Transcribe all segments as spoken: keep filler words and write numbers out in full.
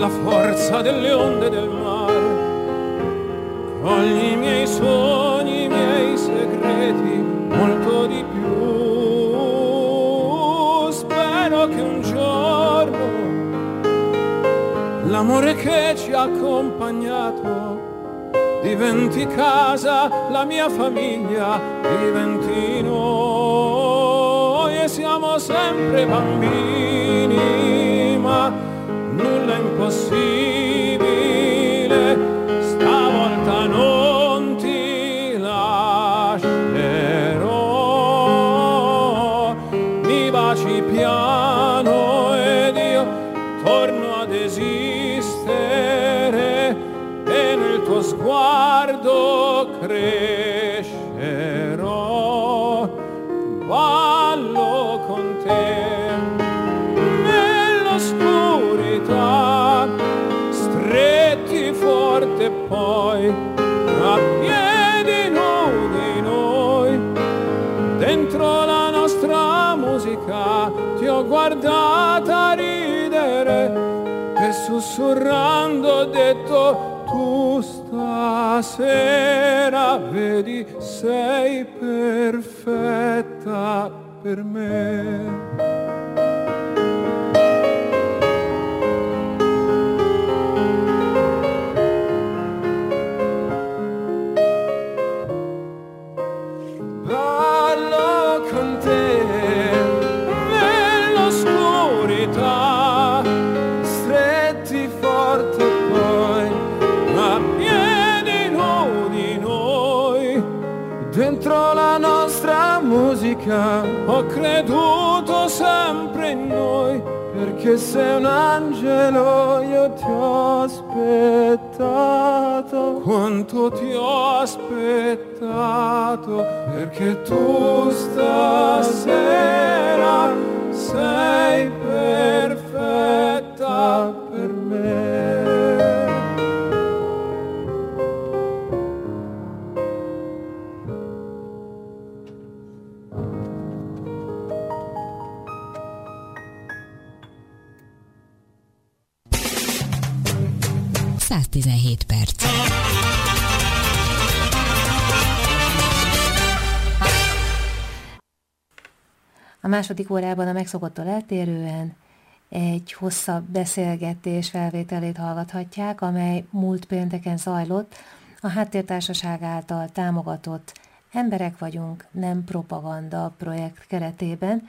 la forza delle onde del mare, cogli i miei sogni, i miei segreti, molto di più. Spero che un giorno l'amore che ci ha accompagnato diventi casa, la mia famiglia diventi noi, e siamo sempre bambini, ma nulla è impossibile, stavolta non ti lascerò, mi baci piano ed io torno ad esistere e nel tuo sguardo crescerò, ballo con te nell'oscurità, stretti forte poi a piedi nudi noi, dentro la nostra musica ti ho guardata ridere e sussurrando ho detto: tu stasera vedi sei perfetta per me. Ballo con te nell'oscurità, stretti forte poi a piedi nudi noi, dentro la nostra musica ho creduto sempre in noi, perché sei un angelo, io ti ho aspettato, quanto ti ho aspettato, perché tu stasera sei perfetta per me. száztizenhét perc. A második órában a megszokottól eltérően egy hosszabb beszélgetés felvételét hallgathatják, amely múlt pénteken zajlott a Háttértársaság által támogatott Emberek vagyunk, nem propaganda projekt keretében,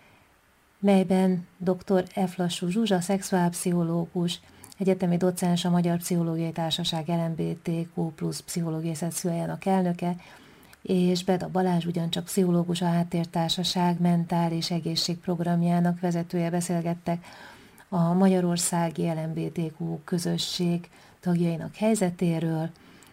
melyben dr. F. Lassú Zsuzsa, szexuálpszichológus, egyetemi docens, a Magyar Pszichológiai Társaság el em bé té kú plusz pszichológiai szekciójának elnöke, és Beda Balázs, ugyancsak pszichológus, a Háttértársaság mentális egészségprogramjának vezetője beszélgettek a magyarországi el em bé té kú közösség tagjainak helyzetéről,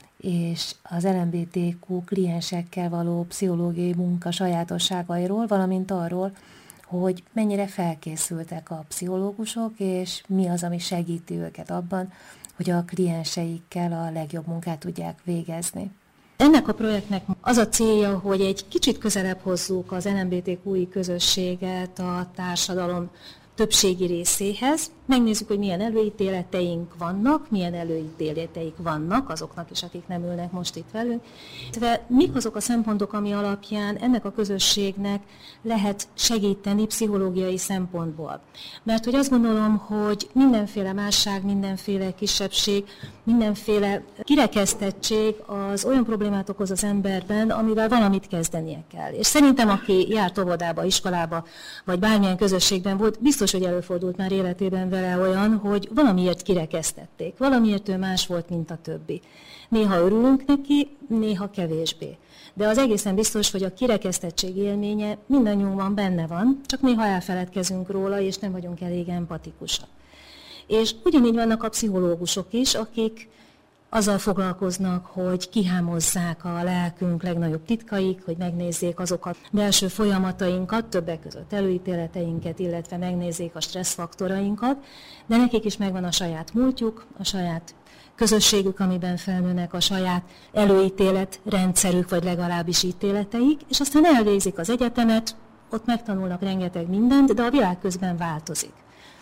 és az el em bé té kú kliensekkel való pszichológiai munka sajátosságairól, valamint arról, hogy mennyire felkészültek a pszichológusok, és mi az, ami segíti őket abban, hogy a klienseikkel a legjobb munkát tudják végezni. Ennek a projektnek az a célja, hogy egy kicsit közelebb hozzuk az el em bé té kú-i közösséget a társadalom többségi részéhez. Megnézzük, hogy milyen előítéleteink vannak, milyen előítéleteik vannak azoknak is, akik nem ülnek most itt velünk. De mik azok a szempontok, ami alapján ennek a közösségnek lehet segíteni pszichológiai szempontból. Mert hogy azt gondolom, hogy mindenféle másság, mindenféle kisebbség, mindenféle kirekesztettség az olyan problémát okoz az emberben, amivel valamit kezdenie kell. És szerintem, aki járt óvodába, iskolába, vagy bármilyen közösségben volt, biztos, hogy előfordult már életében vele olyan, hogy valamiért kirekesztették, valamiért ő más volt, mint a többi. Néha örülünk neki, néha kevésbé. De az egészen biztos, hogy a kirekesztettség élménye mindannyiunkban benne van, csak néha elfeledkezünk róla, és nem vagyunk elég empatikusak. És ugyanígy vannak a pszichológusok is, akik azzal foglalkoznak, hogy kihámozzák a lelkünk legnagyobb titkaik, hogy megnézzék azokat belső folyamatainkat, többek között előítéleteinket, illetve megnézzék a stresszfaktorainkat, de nekik is megvan a saját múltjuk, a saját közösségük, amiben felnőnek, a saját előítélet rendszerük, vagy legalábbis ítéleteik, és aztán elvégzik az egyetemet, ott megtanulnak rengeteg mindent, de a világ közben változik.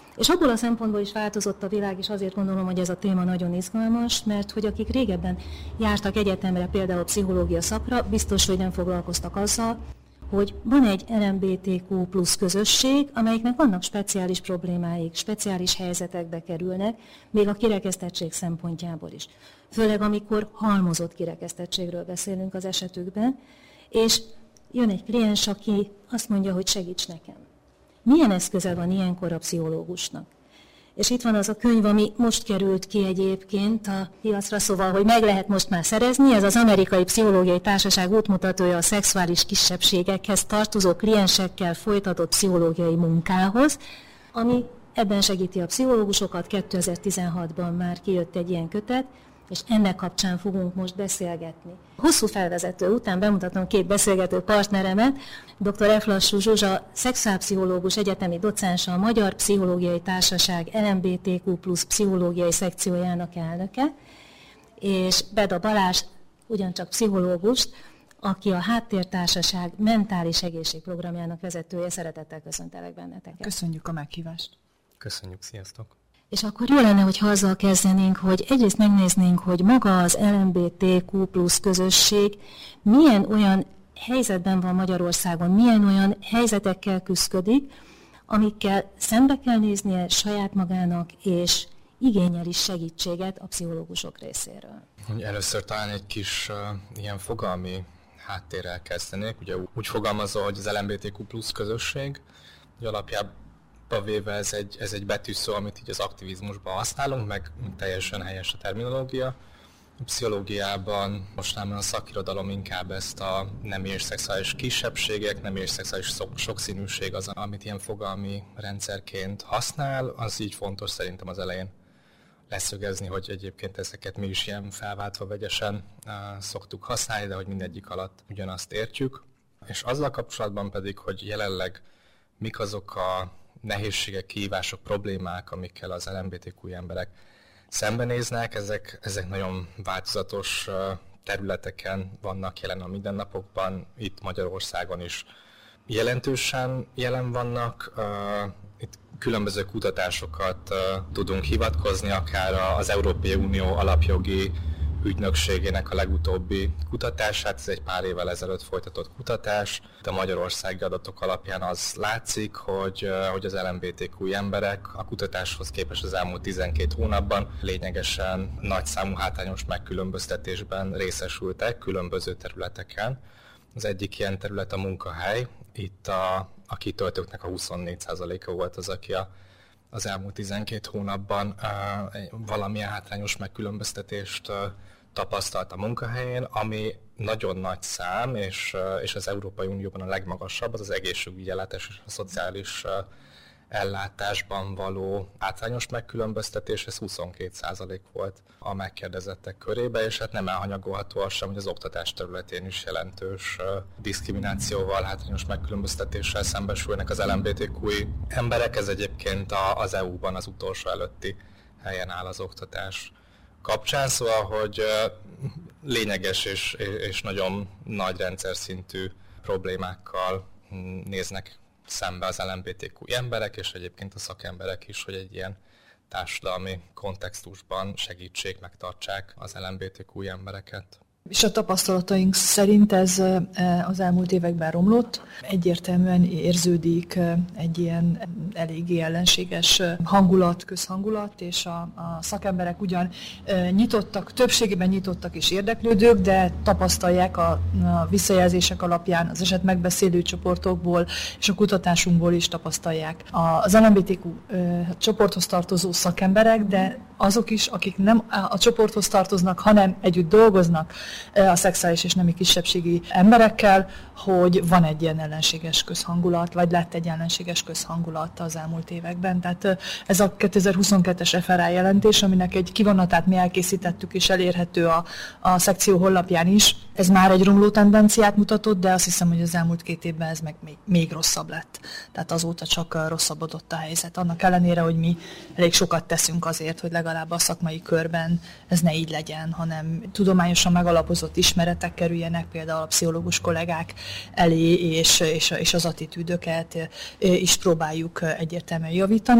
És abból a szempontból is változott a világ, és azért gondolom, hogy ez a téma nagyon izgalmas, mert hogy akik régebben jártak egyetemre, például pszichológia szakra, biztos, hogy nem foglalkoztak azzal, hogy van egy el em bé té kú plusz közösség, amelyiknek vannak speciális problémáik, speciális helyzetekbe kerülnek, még a kirekesztettség szempontjából is. Főleg amikor halmozott kirekesztettségről beszélünk az esetükben, és jön egy kliens, aki azt mondja, hogy segíts nekem. Milyen eszköze van ilyenkor a pszichológusnak? És itt van az a könyv, ami most került ki egyébként a piacra, szóval, hogy meg lehet most már szerezni. Ez az Amerikai Pszichológiai Társaság útmutatója a szexuális kisebbségekhez tartozó kliensekkel folytatott pszichológiai munkához, ami ebben segíti a pszichológusokat. kétezer-tizenhatban már kijött egy ilyen kötet, és ennek kapcsán fogunk most beszélgetni. Hosszú felvezető után bemutatom két beszélgető partneremet, dr. F. Lassú Zsuzsa, szexuálpszichológus, egyetemi docensa, a Magyar Pszichológiai Társaság el em bé té kú plusz pszichológiai szekciójának elnöke, és Beda Balázs, ugyancsak pszichológust, aki a Háttértársaság mentális egészségprogramjának vezetője. Szeretettel köszöntelek benneteket. Köszönjük a meghívást. Köszönjük, sziasztok! És akkor jó lenne, hogyha azzal kezdenénk, hogy egyrészt megnéznénk, hogy maga az el em bé té kú plusz közösség milyen olyan helyzetben van Magyarországon, milyen olyan helyzetekkel küszködik, amikkel szembe kell néznie saját magának, és igényel is segítséget a pszichológusok részéről. Először talán egy kis uh, ilyen fogalmi háttérrel kezdenék. Ugye úgy fogalmazza, hogy az el em bé té kú plusz közösség, hogy alapjában véve ez egy, ez egy betűszó, amit így az aktivizmusban használunk, meg teljesen helyes a terminológia. A pszichológiában mostanában a szakirodalom inkább ezt a nemi és szexuális kisebbségek, nemi és szexuális sokszínűség az, amit ilyen fogalmi rendszerként használ. Az így fontos szerintem az elején leszögezni, hogy egyébként ezeket mi is ilyen felváltva vegyesen uh, szoktuk használni, de hogy mindegyik alatt ugyanazt értjük. És azzal kapcsolatban pedig, hogy jelenleg mik azok a nehézségek, kihívások, problémák, amikkel az el em bé té kú emberek szembenéznek, ezek, ezek nagyon változatos területeken vannak jelen a mindennapokban, itt Magyarországon is jelentősen jelen vannak. Itt különböző kutatásokat tudunk hivatkozni, akár az Európai Unió alapjogi ügynökségének a legutóbbi kutatását, ez egy pár évvel ezelőtt folytatott kutatás. A magyarországi adatok alapján az látszik, hogy, hogy az el em bé té kú emberek a kutatáshoz képest az elmúlt tizenkét hónapban lényegesen nagyszámú hátrányos megkülönböztetésben részesültek különböző területeken. Az egyik ilyen terület a munkahely. Itt a, a kitöltőknek a huszonnégy százaléka volt az, aki a az elmúlt tizenkét hónapban uh, valamilyen hátrányos megkülönböztetést uh, tapasztalt a munkahelyén, ami nagyon nagy szám, és, uh, és az Európai Unióban a legmagasabb, az az egészségügyi ellátás és a szociális uh, ellátásban való hátrányos megkülönböztetés, ez huszonkét százalék volt a megkérdezettek körében, és hát nem elhanyagolható az sem, hogy az oktatás területén is jelentős uh, diszkriminációval, hátrányos megkülönböztetéssel szembesülnek az el em bé té kú-i emberek. Ez egyébként a, az é u-ban az utolsó előtti helyen áll az oktatás kapcsán, szóval, hogy uh, lényeges és, és nagyon nagy rendszer szintű problémákkal néznek szembe az el em bé té kú emberek, és egyébként a szakemberek is, hogy egy ilyen társadalmi kontextusban segítsék, megtartsák az el em bé té kú embereket. És a tapasztalataink szerint ez az elmúlt években romlott. Egyértelműen érződik egy ilyen eléggé ellenséges hangulat, közhangulat, és a, a szakemberek ugyan nyitottak, többségében nyitottak és érdeklődők, de tapasztalják a, a visszajelzések alapján, az eset megbeszélő csoportokból és a kutatásunkból is tapasztalják az el em bé té kú csoporthoz tartozó szakemberek, de azok is, akik nem a csoporthoz tartoznak, hanem együtt dolgoznak a szexuális és nemi kisebbségi emberekkel, hogy van egy ilyen ellenséges közhangulat, vagy lett egy ellenséges közhangulat az elmúlt években. Tehát ez a kétezer-huszonkettes ef er á jelentés, aminek egy kivonatát mi elkészítettük, és elérhető a, a szekció honlapján is. Ez már egy romló tendenciát mutatott, de azt hiszem, hogy az elmúlt két évben ez meg még, még rosszabb lett. Tehát azóta csak rosszabbodott a helyzet. Annak ellenére, hogy mi elég sokat teszünk azért, hogy legalább a szakmai körben ez ne így legyen, hanem tudományosan megalapozott ismeretek kerüljenek például a pszichológus kollégák elé, és, és, és az attitűdöket is próbáljuk egyértelműen javítani.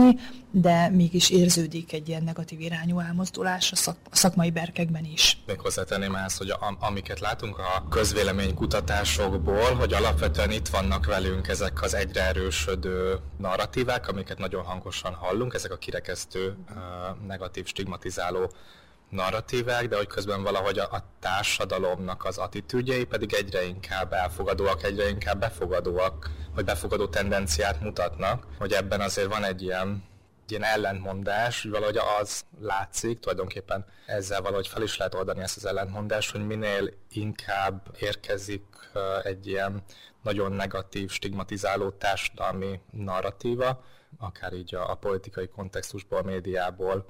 de mégis érződik egy ilyen negatív irányú elmozdulás a, szak, a szakmai berkekben is. Még hozzátenném ezt, hogy a, amiket látunk a közvéleménykutatásokból, hogy alapvetően itt vannak velünk ezek az egyre erősödő narratívák, amiket nagyon hangosan hallunk, ezek a kirekesztő, negatív, stigmatizáló narratívák, de hogy közben valahogy a, a társadalomnak az attitűdjei pedig egyre inkább elfogadóak, egyre inkább befogadóak, vagy befogadó tendenciát mutatnak, hogy ebben azért van egy ilyen, ilyen ellentmondás, hogy valahogy az látszik, tulajdonképpen ezzel valahogy fel is lehet oldani ezt az ellentmondást, hogy minél inkább érkezik egy ilyen nagyon negatív, stigmatizáló társadalmi narratíva, akár így a, a politikai kontextusból, a médiából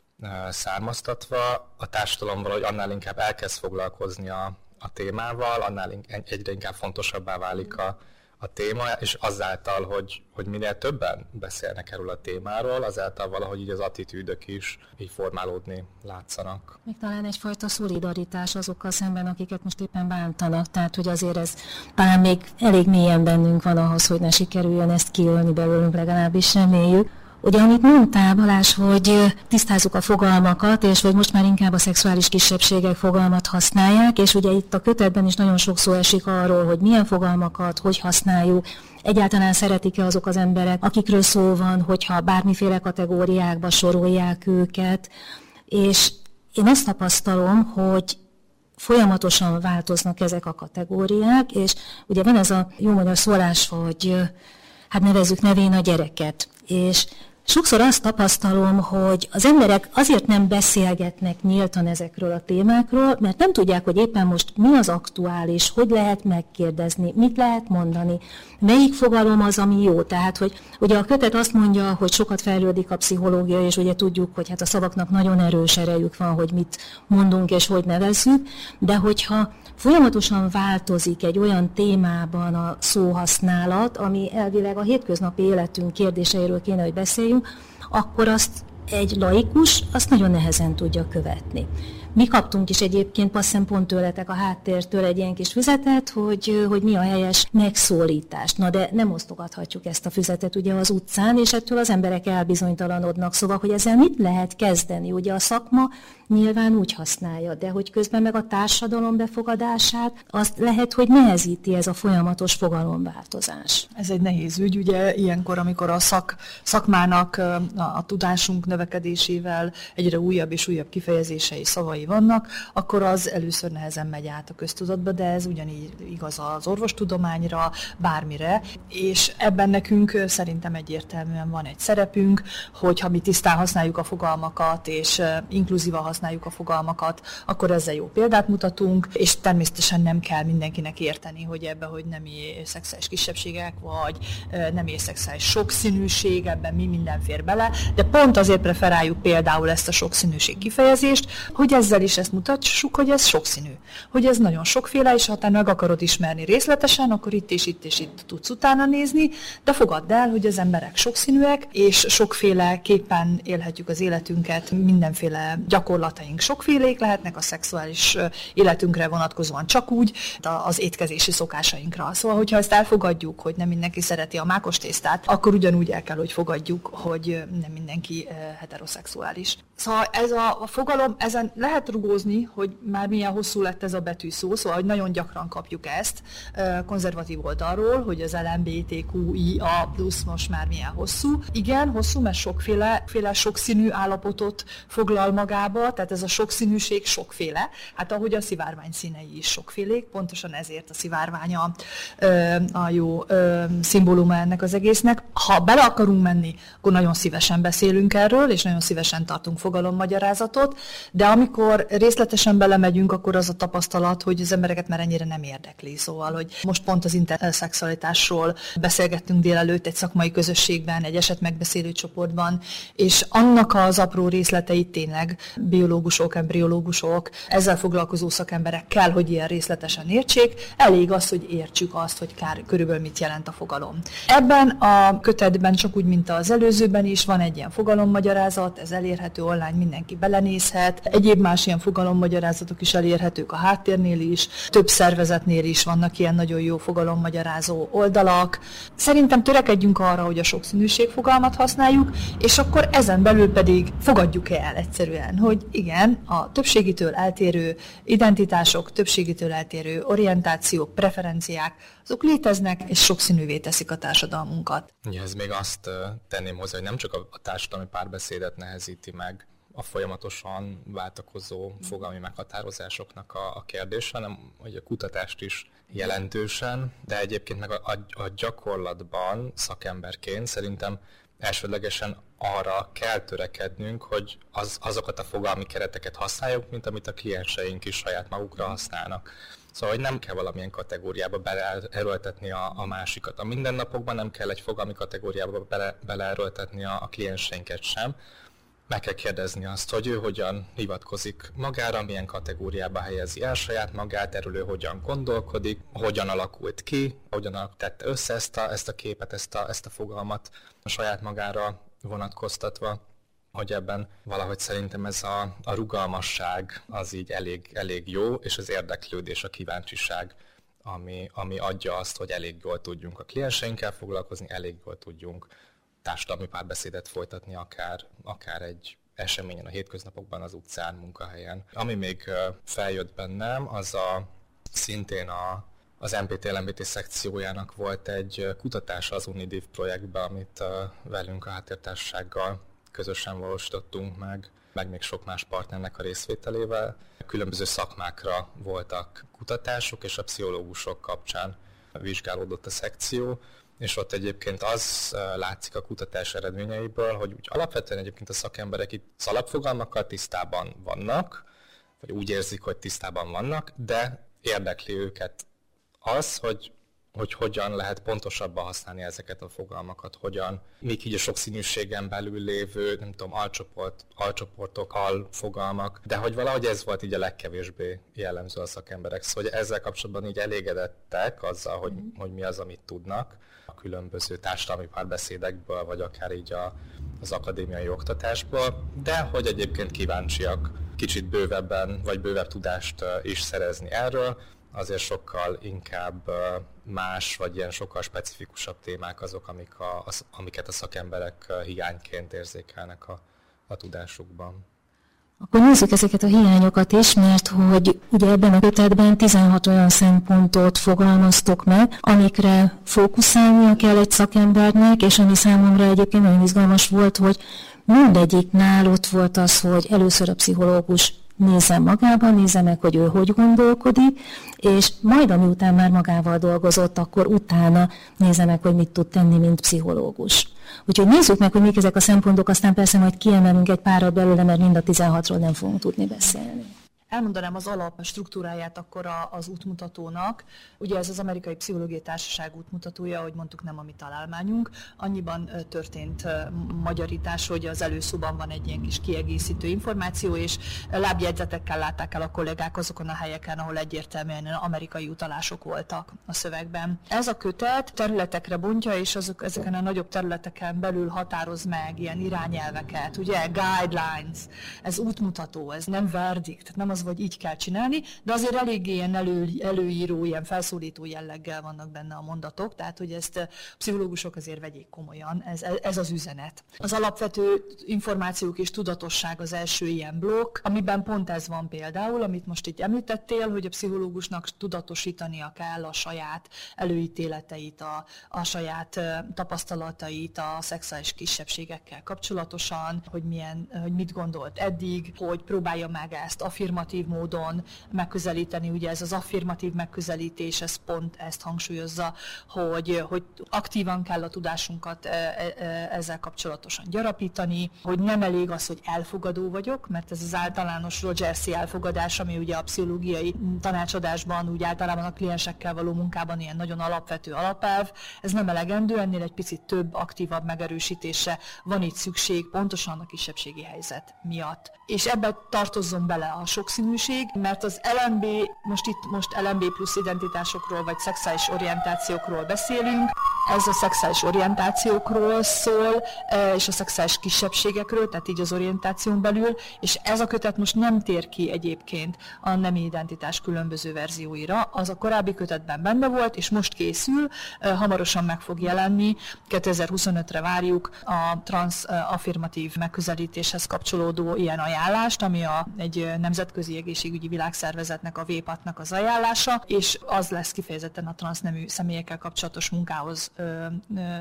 származtatva, a társadalom valahogy annál inkább elkezd foglalkozni a, a témával, annál egyre inkább fontosabbá válik a, a téma, és azáltal, hogy, hogy minél többen beszélnek erről a témáról, azáltal valahogy így az attitűdök is így formálódni látszanak. Még talán egyfajta szolidaritás azokkal szemben, akiket most éppen bántanak, tehát hogy azért ez talán még elég mélyen bennünk van ahhoz, hogy ne sikerüljön ezt kiölni belőlünk, legalábbis reméljük. Ugye, amit mondtál, Balázs, hogy tisztázzuk a fogalmakat, és hogy most már inkább a szexuális kisebbségek fogalmat használják, és ugye itt a kötetben is nagyon sok szó esik arról, hogy milyen fogalmakat, hogy használjuk, egyáltalán szeretik-e azok az emberek, akikről szó van, hogyha bármiféle kategóriákba sorolják őket, és én azt tapasztalom, hogy folyamatosan változnak ezek a kategóriák, és ugye van ez a jó magyar szólás, hogy hát nevezzük nevén a gyereket, és sokszor azt tapasztalom, hogy az emberek azért nem beszélgetnek nyíltan ezekről a témákról, mert nem tudják, hogy éppen most mi az aktuális, hogy lehet megkérdezni, mit lehet mondani, melyik fogalom az, ami jó. Tehát, hogy ugye a kötet azt mondja, hogy sokat fejlődik a pszichológia, és ugye tudjuk, hogy hát a szavaknak nagyon erős erejük van, hogy mit mondunk és hogy nevezzük, de hogyha folyamatosan változik egy olyan témában a szóhasználat, ami elvileg a hétköznapi életünk kérdéseiről kéne, hogy beszéljünk, akkor azt egy laikus azt nagyon nehezen tudja követni. Mi kaptunk is egyébként passzem pont tőletek a háttértől egy ilyen kis füzetet, hogy, hogy mi a helyes megszólítás. Na de nem osztogathatjuk ezt a füzetet ugye az utcán, és ettől az emberek elbizonytalanodnak. Szóval, hogy ezzel mit lehet kezdeni? Ugye a szakma nyilván úgy használja, de hogy közben meg a társadalom befogadását, azt lehet, hogy nehezíti ez a folyamatos fogalomváltozás. Ez egy nehéz ügy, ugye ilyenkor, amikor a szak, szakmának a, a tudásunk növekedésével egyre újabb és újabb kifejezései, szavai vannak, akkor az először nehezen megy át a köztudatba, de ez ugyanígy igaz az orvostudományra, bármire, és ebben nekünk szerintem egyértelműen van egy szerepünk, hogyha mi tisztán használjuk a fogalmakat, és inkluzívan használjuk a fogalmakat, akkor ezzel jó példát mutatunk, és természetesen nem kell mindenkinek érteni, hogy ebbe, hogy nemi szexuális kisebbségek, vagy nemi szexuális sokszínűség, ebben mi minden fér bele, de pont azért preferáljuk például ezt a sokszínűség kifejezést, hogy ezzel is ezt mutassuk, hogy ez sokszínű. Hogy ez nagyon sokféle, és ha te meg akarod ismerni részletesen, akkor itt és itt és itt tudsz utána nézni, de fogadd el, hogy az emberek sokszínűek, és sokféleképpen élhetjük az életünket, mindenféle gyakorlataink sokfélék lehetnek, a szexuális életünkre vonatkozóan csak úgy, az étkezési szokásainkra. Szóval, hogyha ezt elfogadjuk, hogy nem mindenki szereti a mákos tésztát, akkor ugyanúgy el kell, hogy fogadjuk, hogy nem mindenki heteroszexuális. Szóval ez a fogalom, ezen lehet rugózni, hogy már milyen hosszú lett ez a betűszó, szóval, hogy nagyon gyakran kapjuk ezt konzervatív oldalról, hogy az el em bé té kú i á plusz most már milyen hosszú. Igen, hosszú, mert sokféle féle sokszínű állapotot foglal magába, tehát ez a sokszínűség sokféle. Hát ahogy a szivárvány színei is sokfélék, pontosan ezért a szivárvány a, a jó szimbóluma ennek az egésznek. Ha bele akarunk menni, akkor nagyon szívesen beszélünk erről, és nagyon szívesen tartunk fogalommagyarázatot, de amikor részletesen belemegyünk, akkor az a tapasztalat, hogy az embereket már ennyire nem érdekli. Szóval, hogy most pont az interszexualitásról beszélgettünk délelőtt egy szakmai közösségben, egy esetmegbeszélő csoportban, és annak az apró részleteit tényleg biológusok, embriológusok, ezzel foglalkozó szakemberek kell, hogy ilyen részletesen értsék. Elég az, hogy értsük azt, hogy kár, körülbelül mit jelent a fogalom. Ebben a kötetben, csak úgy, mint az előzőben is, van egy ilyen fogalommagyarázat, ez elérhető online, mindenki belenézhet. Egyéb más más ilyen fogalommagyarázatok is elérhetők a háttérnél is, több szervezetnél is vannak ilyen nagyon jó fogalommagyarázó oldalak. Szerintem törekedjünk arra, hogy a sokszínűség fogalmat használjuk, és akkor ezen belül pedig fogadjuk el egyszerűen, hogy igen, a többségitől eltérő identitások, többségitől eltérő orientációk, preferenciák, azok léteznek, és sokszínűvé teszik a társadalmunkat. Ja, ez még azt tenném hozzá, hogy nem csak a társadalmi párbeszédet nehezíti meg a folyamatosan váltakozó fogalmi meghatározásoknak a, a kérdése, hanem hogy a kutatást is jelentősen, de egyébként meg a, a, a gyakorlatban szakemberként szerintem elsődlegesen arra kell törekednünk, hogy az, azokat a fogalmi kereteket használjuk, mint amit a klienseink is saját magukra használnak. Szóval, hogy nem kell valamilyen kategóriába beleerőltetni a, a másikat. A mindennapokban nem kell egy fogalmi kategóriába bele, beleerőltetni a, a klienseinket sem. Meg kell kérdezni azt, hogy ő hogyan hivatkozik magára, milyen kategóriába helyezi el saját magát, erről ő hogyan gondolkodik, hogyan alakult ki, hogyan tette össze ezt a, ezt a képet, ezt a, ezt a fogalmat a saját magára vonatkoztatva, hogy ebben valahogy szerintem ez a, a rugalmasság az így elég, elég jó, és az érdeklődés, a kíváncsiság, ami, ami adja azt, hogy elég jól tudjunk a klienseinkkel foglalkozni, elég jól tudjunk társadalmi párbeszédet folytatni, akár, akár egy eseményen, a hétköznapokban, az utcán, munkahelyen. Ami még feljött bennem, az a szintén a, az em pé té el em bé té szekciójának volt egy kutatása az UNIDIV projektben, amit velünk a Háttértársasággal közösen valósítottunk meg, meg még sok más partnernek a részvételével. Különböző szakmákra voltak kutatások, és a pszichológusok kapcsán vizsgálódott a szekció, és ott egyébként az látszik a kutatás eredményeiből, hogy úgy alapvetően egyébként a szakemberek itt az alapfogalmakkal tisztában vannak, vagy úgy érzik, hogy tisztában vannak, de érdekli őket az, hogy hogy hogyan lehet pontosabban használni ezeket a fogalmakat, hogyan, még így a sokszínűségen belül lévő, nem tudom, alcsoport, alcsoportok, alfogalmak, de hogy valahogy ez volt így a legkevésbé jellemző a szakemberek. Szóval ezzel kapcsolatban így elégedettek azzal, hogy, hogy mi az, amit tudnak a különböző társadalmi párbeszédekből, vagy akár így a, az akadémiai oktatásból, de hogy egyébként kíváncsiak kicsit bővebben, vagy bővebb tudást is szerezni erről, azért sokkal inkább más, vagy ilyen sokkal specifikusabb témák azok, amik a, az, amiket a szakemberek hiányként érzékelnek a, a tudásukban. Akkor nézzük ezeket a hiányokat is, mert hogy ugye ebben a kötetben tizenhat olyan szempontot fogalmaztok meg, amikre fókuszálnia kell egy szakembernek, és ami számomra egyébként nagyon izgalmas volt, hogy mindegyiknál ott volt az, hogy először a pszichológus nézze magába, nézze meg, hogy ő hogy gondolkodik, és majd, amiután már magával dolgozott, akkor utána nézze meg, hogy mit tud tenni, mint pszichológus. Úgyhogy nézzük meg, hogy mik ezek a szempontok, aztán persze majd kiemelünk egy párat belőle, mert mind a tizenhatról nem fogunk tudni beszélni. Elmondanám az alap struktúráját akkor a, az útmutatónak. Ugye ez az Amerikai Pszichológiai Társaság útmutatója, ahogy mondtuk, nem a mi találmányunk. Annyiban történt magyarítás, hogy az előszóban van egy ilyen kis kiegészítő információ, és lábjegyzetekkel látták el a kollégák azokon a helyeken, ahol egyértelműen amerikai utalások voltak a szövegben. Ez a kötet területekre bontja, és azok, ezeken a nagyobb területeken belül határoz meg ilyen irányelveket, ugye guidelines, ez útmutató, ez nem verdikt, tehát nem az, vagy így kell csinálni, de azért eléggé ilyen elő, előíró, ilyen felszólító jelleggel vannak benne a mondatok, tehát hogy ezt a pszichológusok azért vegyék komolyan, ez, ez az üzenet. Az alapvető információk és tudatosság az első ilyen blokk, amiben pont ez van például, amit most itt említettél, hogy a pszichológusnak tudatosítania kell a saját előítéleteit, a, a saját tapasztalatait a szexuális kisebbségekkel kapcsolatosan, hogy, milyen, hogy mit gondolt eddig, hogy próbálja meg ezt affirmatív módon megközelíteni, ugye ez az affirmatív megközelítés, ez pont ezt hangsúlyozza, hogy, hogy aktívan kell a tudásunkat ezzel kapcsolatosan gyarapítani, hogy nem elég az, hogy elfogadó vagyok, mert ez az általános Rogers-i elfogadás, ami ugye a pszichológiai tanácsadásban, úgy általában a kliensekkel való munkában ilyen nagyon alapvető alapelv, ez nem elegendő, ennél egy picit több, aktívabb megerősítése van itt szükség, pontosan a kisebbségi helyzet miatt. És ebbe tartozzon bele a sokszínűség, sokszínűség, mert az el em bé, most itt most el em bé plusz identitásokról, vagy szexuális orientációkról beszélünk, ez a szexuális orientációkról szól, és a szexuális kisebbségekről, tehát így az orientáción belül, és ez a kötet most nem tér ki egyébként a nemi identitás különböző verzióira. Az a korábbi kötetben benne volt, és most készül, hamarosan meg fog jelenni, kétezer-huszonötre várjuk a transz-affirmatív megközelítéshez kapcsolódó ilyen ajánlást, ami a, egy nemzetközi egészségügyi világszervezetnek, a vé pát-nak az ajánlása, és az lesz kifejezetten a transznemű személyekkel kapcsolatos munkához ö, ö,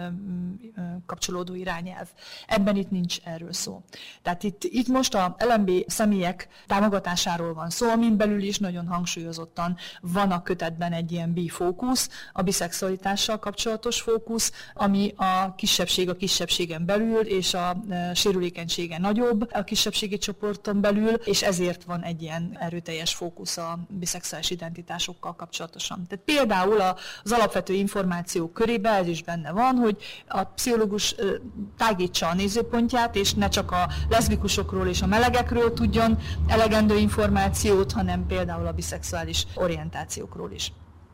ö, kapcsolódó irányelv. Ebben itt nincs erről szó. Tehát itt, itt most a el em bé személyek támogatásáról van szó, amin belül is nagyon hangsúlyozottan van a kötetben egy ilyen bi-fókusz, a biszexualitással kapcsolatos fókusz, ami a kisebbség a kisebbségen belül, és a e, sérülékenysége nagyobb a kisebbségi csoporton belül, és ezért van egy ilyen erőteljes fókusz a biszexuális identitásokkal kapcsolatosan. Tehát például az alapvető információk körében ez is benne van, hogy a pszichológus e, tágítsa a nézőpontját, és ne csak a leszbikusokról és a melegekről tudjon elegendő információt, hanem például a biszexuális orientációkról is.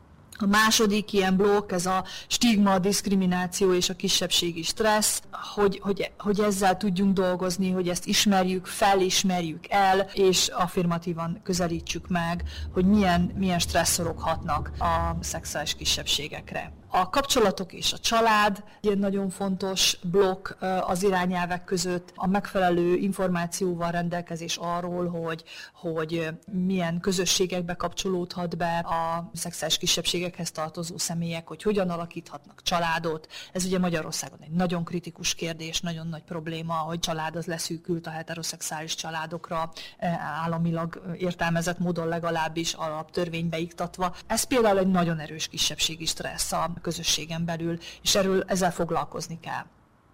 A második ilyen blokk, ez a stigma, a diszkrimináció és a kisebbségi stressz, hogy, hogy, hogy ezzel tudjunk dolgozni, hogy ezt ismerjük, felismerjük el, és affirmatívan közelítsük meg, hogy milyen, milyen stresszorok hatnak a szexuális kisebbségekre. A kapcsolatok és a család egy nagyon fontos blokk az irányelvek között, a megfelelő információval rendelkezés arról, hogy, hogy milyen közösségekbe kapcsolódhat be a szexuális kisebbségekhez tartozó személyek, hogy hogyan alakíthatnak családot. Ez ugye Magyarországon egy nagyon kritikus kérdés, nagyon nagy probléma, hogy család az leszűkült a heteroszexuális családokra, államilag értelmezett módon legalábbis alaptörvénybe iktatva. Ez például egy nagyon erős kisebbségi stressz a közösségen belül, és erről ezzel foglalkozni kell.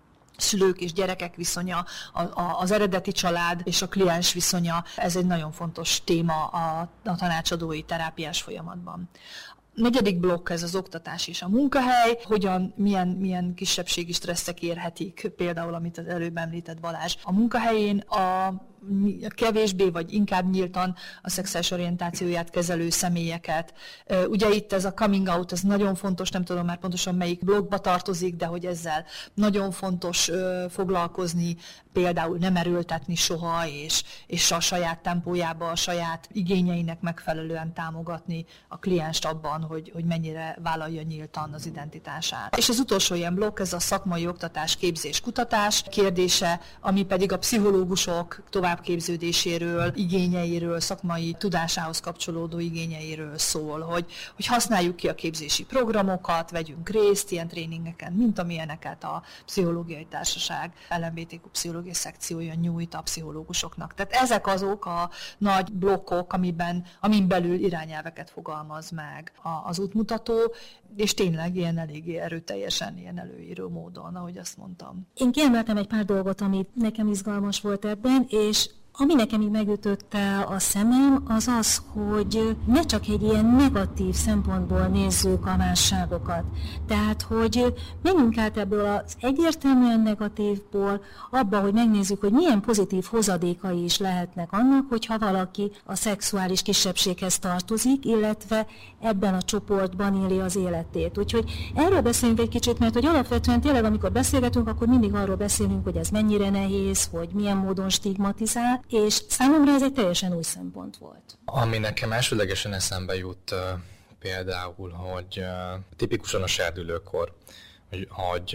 Szülők és gyerekek viszonya, a, a, az eredeti család és a kliens viszonya, ez egy nagyon fontos téma a, a tanácsadói terápiás folyamatban. A negyedik blokk ez az oktatás és a munkahely, hogyan, milyen, milyen kisebbségi stresszek érhetik, például amit az előbb említett Balázs. A munkahelyén a kevésbé vagy inkább nyíltan a szexuális orientációját kezelő személyeket. Ugye itt ez a coming out, ez nagyon fontos, nem tudom már pontosan melyik blokkba tartozik, de hogy ezzel nagyon fontos foglalkozni, például nem erőltetni soha, és, és a saját tempójába, a saját igényeinek megfelelően támogatni a klienst abban, hogy, hogy mennyire vállalja nyíltan az identitását. És az utolsó ilyen blokk, ez a szakmai oktatás, képzés, kutatás kérdése, ami pedig a pszichológusok továbbképződéséről, igényeiről, szakmai tudásához kapcsolódó igényeiről szól, hogy, hogy használjuk ki a képzési programokat, vegyünk részt ilyen tréningeken, mint amilyeneket a Pszichológiai Társaság el em bé té kú pszichológiai szekciója nyújt a pszichológusoknak. Tehát ezek azok a nagy blokkok, amiben, amin belül irányelveket fogalmaz meg az útmutató, és tényleg ilyen eléggé erőteljesen, ilyen előíró módon, ahogy azt mondtam. Én kiemeltem egy pár dolgot, ami nekem izgalmas volt ebben, és ami nekem így megütötte a szemem, az az, hogy ne csak egy ilyen negatív szempontból nézzük a másságokat. Tehát, hogy menjünk át ebből az egyértelműen negatívból abba, hogy megnézzük, hogy milyen pozitív hozadékai is lehetnek annak, hogyha valaki a szexuális kisebbséghez tartozik, illetve ebben a csoportban éli az életét. Úgyhogy erről beszélünk egy kicsit, mert hogy alapvetően tényleg, amikor beszélgetünk, akkor mindig arról beszélünk, hogy ez mennyire nehéz, hogy milyen módon stigmatizál, és számomra ez egy teljesen új szempont volt. Ami nekem elsődlegesen eszembe jut például, hogy tipikusan a serdülőkor, hogy, hogy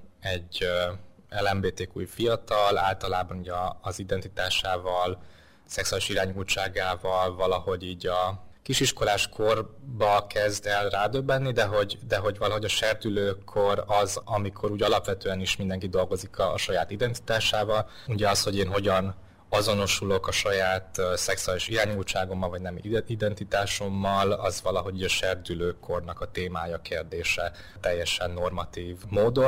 egy el em bé té kú fiatal általában ugye az identitásával, szexuális irányultságával valahogy így a kisiskolás korba kezd el rádöbbenni, de hogy, de hogy valahogy a serdülőkor az, amikor úgy alapvetően is mindenki dolgozik a, a saját identitásával, ugye az, hogy én hogyan azonosulok a saját uh, szexuális irányultságommal, vagy nem identitásommal, az valahogy a serdülőkornak a témája, kérdése teljesen normatív módon.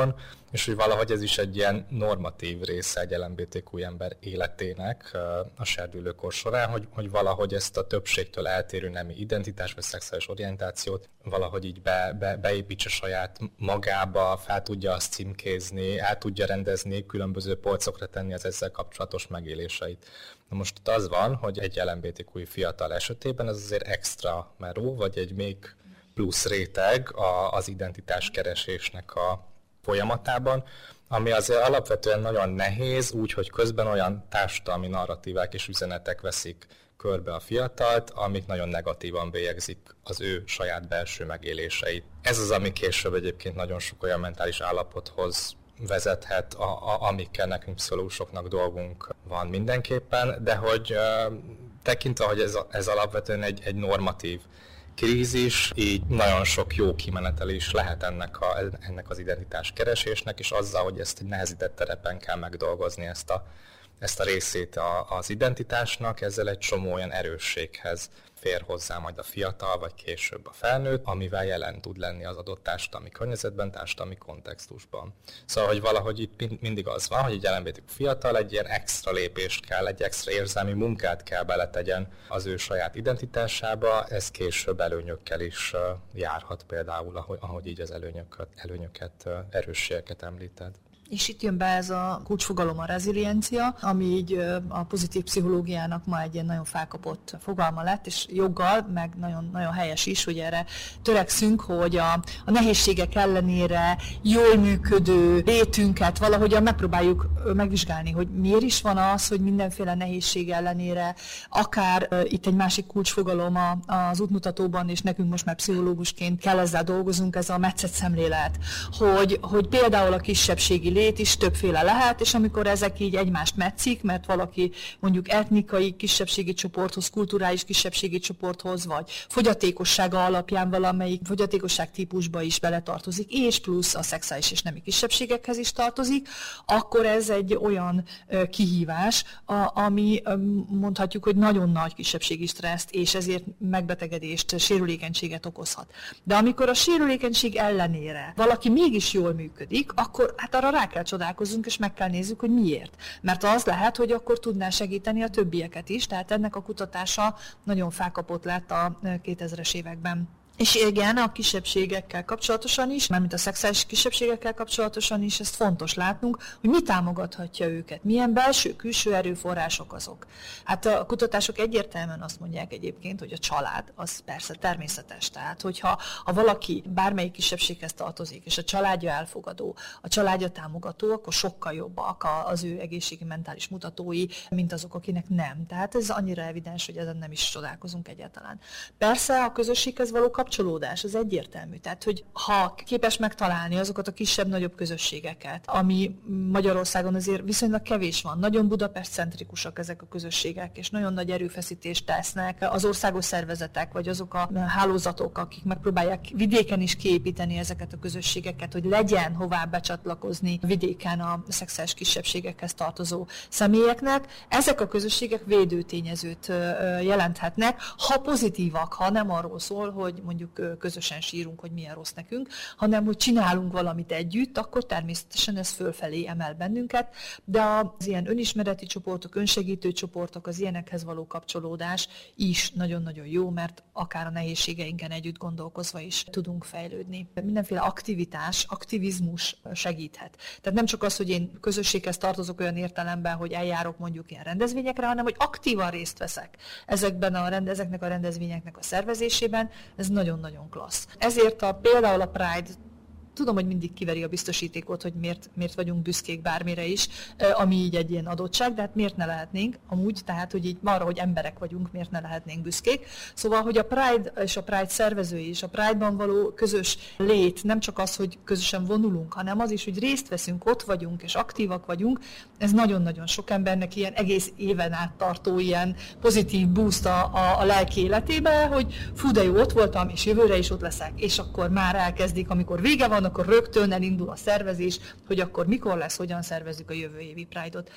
és hogy valahogy ez is egy ilyen normatív része egy el em bé té kú ember életének a serdülőkor során, hogy, hogy valahogy ezt a többségtől eltérő nemi identitás vagy szexuális orientációt valahogy így be, be, beépítse saját magába, fel tudja azt címkézni, el tudja rendezni, különböző polcokra tenni az ezzel kapcsolatos megéléseit. Na most itt az van, hogy egy el em bé té kú fiatal esetében ez azért extra meró, vagy egy még plusz réteg az identitáskeresésnek a folyamatában, ami azért alapvetően nagyon nehéz, úgyhogy közben olyan társadalmi narratívák és üzenetek veszik körbe a fiatalt, amik nagyon negatívan bélyegzik az ő saját belső megéléseit. Ez az, ami később egyébként nagyon sok olyan mentális állapothoz vezethet, a, a, amikkel nekünk pszichológusoknak dolgunk van mindenképpen, de hogy uh, tekintve, hogy ez, ez alapvetően egy, egy normatív krízis, így nagyon sok jó kimenetel is lehet ennek, a, ennek az identitás keresésnek, és azzal, hogy ezt egy nehezített terepen kell megdolgozni ezt a, ezt a részét a, az identitásnak, ezzel egy csomó olyan erősséghez fér hozzá majd a fiatal, vagy később a felnőtt, amivel jelen tud lenni az adott társadalmi környezetben, társadalmi kontextusban. Szóval, hogy valahogy itt mindig az van, hogy egy el em bé té kú fiatal egy ilyen extra lépést kell, egy extra érzelmi munkát kell beletegyen az ő saját identitásába, ez később előnyökkel is járhat például, ahogy, ahogy így az előnyöket, előnyöket erősségeket említed. És itt jön be ez a kulcsfogalom, a reziliencia, ami így a pozitív pszichológiának ma egy ilyen nagyon felkapott fogalma lett, és joggal, meg nagyon, nagyon helyes is, hogy erre törekszünk, hogy a, a nehézségek ellenére jól működő létünket valahogyan megpróbáljuk megvizsgálni, hogy miért is van az, hogy mindenféle nehézség ellenére, akár uh, itt egy másik kulcsfogalom a, az útmutatóban, és nekünk most már pszichológusként kell ezzel dolgozunk, ez a metszett szemlélet, hogy, hogy például a kisebbségi lét is többféle lehet, és amikor ezek így egymást metszik, mert valaki mondjuk etnikai kisebbségi csoporthoz, kulturális kisebbségi csoporthoz, vagy fogyatékossága alapján valamelyik fogyatékosság típusba is beletartozik, és plusz a szexuális és nemi kisebbségekhez is tartozik, akkor ez egy olyan uh, kihívás, a, ami um, mondhatjuk, hogy nagyon nagy kisebbségi stresszt, és ezért megbetegedést, sérülékenységet okozhat. De amikor a sérülékenység ellenére valaki mégis jól működik, akkor hát arra rá kell csodálkozzunk, és meg kell nézzük, hogy miért. Mert az lehet, hogy akkor tudná segíteni a többieket is, tehát ennek a kutatása nagyon felkapott lett a kétezres években. És igen, a kisebbségekkel kapcsolatosan is, mármint a szexuális kisebbségekkel kapcsolatosan is, ezt fontos látnunk, hogy mi támogathatja őket, milyen belső-külső erőforrások azok. Hát a kutatások egyértelműen azt mondják egyébként, hogy a család, az persze természetes. Tehát, hogyha ha valaki bármelyik kisebbséghez tartozik, és a családja elfogadó, a családja támogató, akkor sokkal jobbak az ő egészségi mentális mutatói, mint azok, akinek nem. Tehát ez annyira evidens, hogy ezen nem is csodálkozunk egyáltalán. Persze a közösséghez való kapcsolódás, az egyértelmű. Tehát, hogy ha képes megtalálni azokat a kisebb-nagyobb közösségeket, ami Magyarországon azért viszonylag kevés van, nagyon Budapest-centrikusak ezek a közösségek, és nagyon nagy erőfeszítést tesznek az országos szervezetek, vagy azok a hálózatok, akik megpróbálják vidéken is kiépíteni ezeket a közösségeket, hogy legyen hová becsatlakozni vidéken a szexuális kisebbségekhez tartozó személyeknek. Ezek a közösségek védőtényezőt jelenthetnek, ha pozitívak, ha nem arról szól, hogy mondjuk közösen sírunk, hogy milyen rossz nekünk, hanem hogy csinálunk valamit együtt, akkor természetesen ez fölfelé emel bennünket, de az ilyen önismereti csoportok, önsegítő csoportok, az ilyenekhez való kapcsolódás is nagyon-nagyon jó, mert akár a nehézségeinken együtt gondolkozva is tudunk fejlődni. Mindenféle aktivitás, aktivizmus segíthet. Tehát nem csak az, hogy én közösséghez tartozok olyan értelemben, hogy eljárok mondjuk ilyen rendezvényekre, hanem hogy aktívan részt veszek ezekben a rend, ezeknek a rendezvényeknek a szervezésében, ez nagyon-nagyon klassz. Ezért a, például a Pride, tudom, hogy mindig kiveri a biztosítékot, hogy miért, miért vagyunk büszkék bármire is, ami így egy ilyen adottság, de hát miért ne lehetnénk amúgy, tehát hogy így arra, hogy emberek vagyunk, miért ne lehetnénk büszkék. Szóval, hogy a Pride és a Pride szervezői és a Pride-ban való közös lét, nem csak az, hogy közösen vonulunk, hanem az is, hogy részt veszünk, ott vagyunk és aktívak vagyunk, ez nagyon-nagyon sok embernek ilyen egész éven át tartó ilyen pozitív boost a, a, a lelki életébe, hogy fú, de jó, ott voltam, és jövőre is ott leszek, és akkor már elkezdik, amikor vége van, akkor rögtön elindul a szervezés, hogy akkor mikor lesz, hogyan szervezzük a jövő évi Pride-ot.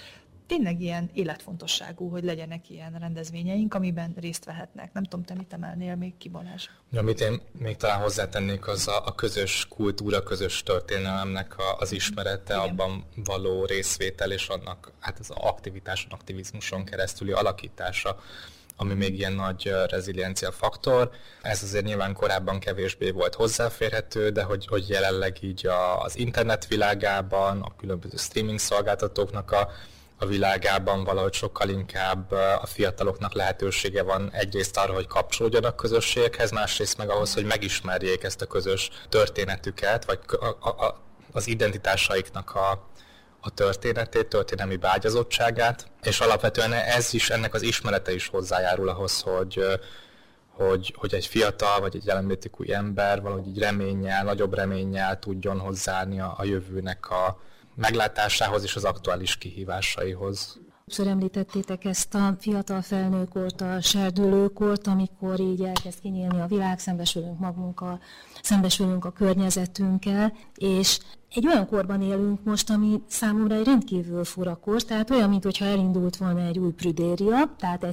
tényleg ilyen életfontosságú, hogy legyenek ilyen rendezvényeink, amiben részt vehetnek. Nem tudom, te mit emelnél még ki, Balázs? Amit én még talán hozzátennék, az a, a közös kultúra, közös történelemnek a, az ismerete, igen, abban való részvétel, és annak hát az aktivitáson, aktivizmuson keresztüli alakítása, ami még ilyen nagy reziliencia faktor. Ez azért nyilván korábban kevésbé volt hozzáférhető, de hogy, hogy jelenleg így a, az internet világában, a különböző streaming szolgáltatóknak a, a világában valahogy sokkal inkább a fiataloknak lehetősége van egyrészt arra, hogy kapcsolódjanak közösségekhez, másrészt meg ahhoz, hogy megismerjék ezt a közös történetüket, vagy a, a, az identitásaiknak a a történetét, történelmi beágyazottságát, és alapvetően ez is, ennek az ismerete is hozzájárul ahhoz, hogy, hogy, hogy egy fiatal vagy egy el em bé té kú ember valahogy így reménnyel, nagyobb reménnyel tudjon hozzáállni a, a jövőnek a meglátásához és az aktuális kihívásaihoz. Többször említettétek ezt a fiatal felnőkort, a serdülőkort, amikor így elkezd kinyílni a világ, szembesülünk magunkkal, szembesülünk a környezetünkkel, és egy olyan korban élünk most, ami számomra egy rendkívül fura kor, tehát olyan, mintha elindult volna egy új prüdéria, tehát egy